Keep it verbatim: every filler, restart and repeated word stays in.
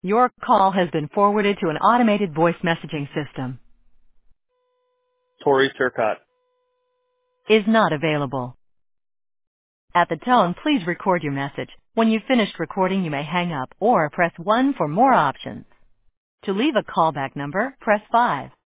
Your call has been forwarded to an automated voice messaging system. Tori Turcott. Is not available. At the tone, please record your message. When you've finished recording, you may hang up or press one for more options. To leave a callback number, press five.